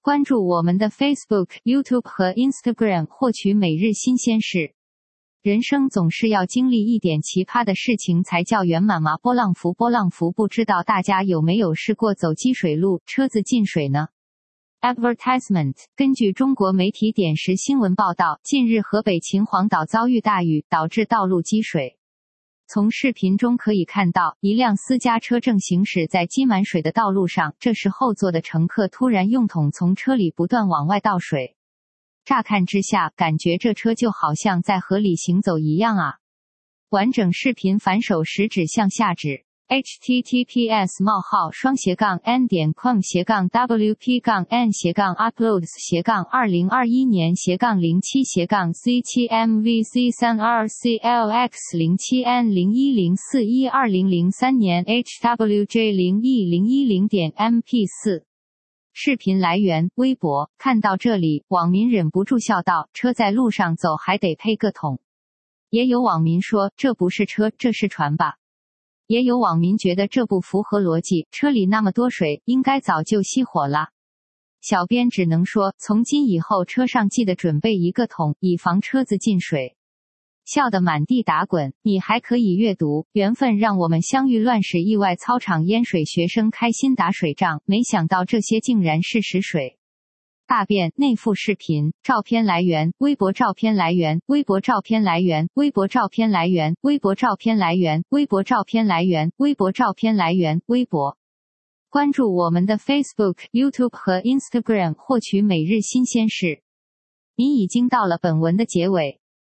关注我们的 Facebook、YouTube 和 Instagram， 获取每日新鲜事。人生总是要经历一点奇葩的事情才叫圆满吗？波浪符，不知道大家有没有试过走积水路，车子进水呢？Advertisement。 根据中国媒体点石新闻报道，近日河北秦皇岛遭遇大雨，导致道路积水。从视频中可以看到，一辆私家车正行驶在积满水的道路上，这时后座的乘客突然用桶从车里不断往外倒水。乍看之下，感觉这车就好像在河里行走一样啊。完整视频反手食指向下指。https://wp-/uploads/07mvc-02CLX07MVC-0104-2010.mp4。视频来源：微博。看到这里，网民忍不住笑道：车在路上走还得配个桶。也有网民说，这不是车，这是船吧。也有网民觉得这不符合逻辑，车里那么多水，应该早就熄火了。小编只能说，从今以后车上记得准备一个桶，以防车子进水。笑得满地打滚。你还可以阅读，缘分让我们相遇，乱世意外操场淹水，学生开心打水仗，没想到这些竟然是实水。大便内附视频。照片来源：微博。照片来源：微博。照片来源：微博。照片来源：微博。照片来源：微博。照片来源：微博。照片来源：微博。关注我们的 Facebook、YouTube 和 Instagram， 获取每日新鲜事。你已经到了本文的结尾。